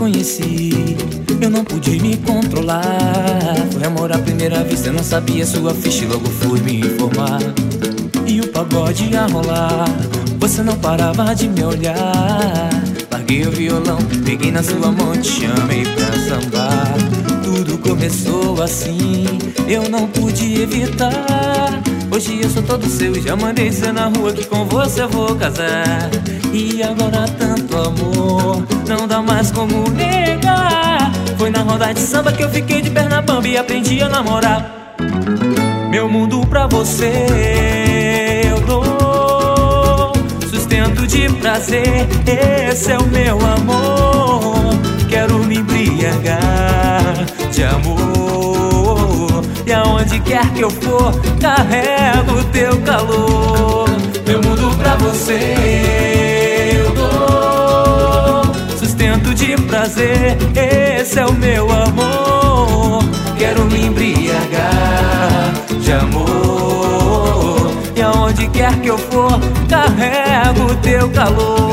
conheci, eu não pude me controlar. Foi amor à primeira vista, eu não sabia sua ficha e logo fui me informar. E o pagode ia rolar, você não parava de me olhar. Larguei o violão, peguei na sua mão, te chamei pra sambar. Tudo começou assim, eu não pude evitar. Hoje eu sou todo seu e já mandei dizer na rua que com você eu vou casar. E agora tanto amor, não dá mais como negar. Foi na roda de samba que eu fiquei de perna bamba e aprendi a namorar. Meu mundo pra você eu dou, sustento de prazer, esse é o meu amor. Quero me embriagar de amor, e aonde quer que eu for, carrego o teu calor. Meu mundo pra você eu dou, sustento de prazer, esse é o meu amor. Quero me embriagar de amor, e aonde quer que eu for, carrego o teu calor.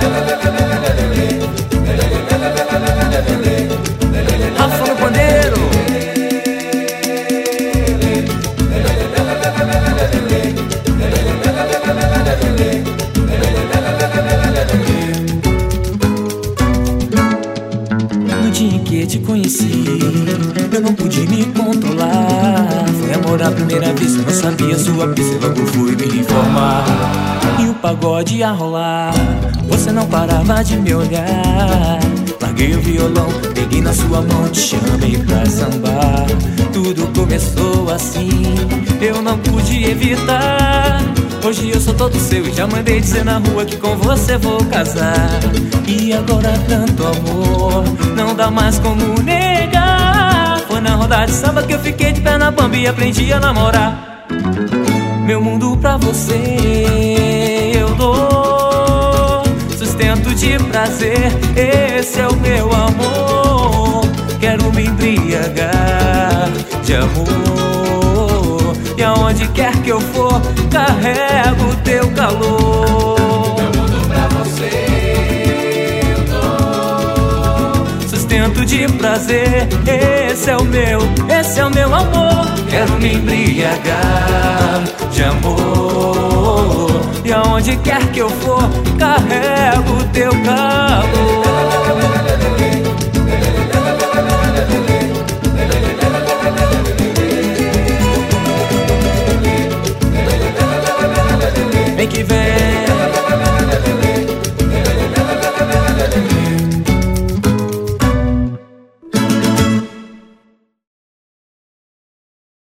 Rafa no pandeiro. No dia em que te conheci, eu não pude me controlar. Foi amor à primeira vista, eu não sabia sua pista, logo fui me informar. E o pagode ia rolar, você não parava de me olhar. Larguei o violão, peguei na sua mão, te chamei pra sambar. Tudo começou assim, eu não pude evitar. Hoje eu sou todo seu e já mandei dizer na rua que com você vou casar. E agora tanto amor, não dá mais como negar. Foi na roda de samba que eu fiquei de perna bamba e aprendi a namorar. Meu mundo pra você eu dou, sustento de prazer, esse é o meu amor. Quero me embriagar de amor, e aonde quer que eu for, carrego o teu calor. Meu mundo pra você eu dou, sustento de prazer, esse é o meu amor. Quero me embriagar de amor, e aonde quer que eu for, carrego o teu calor.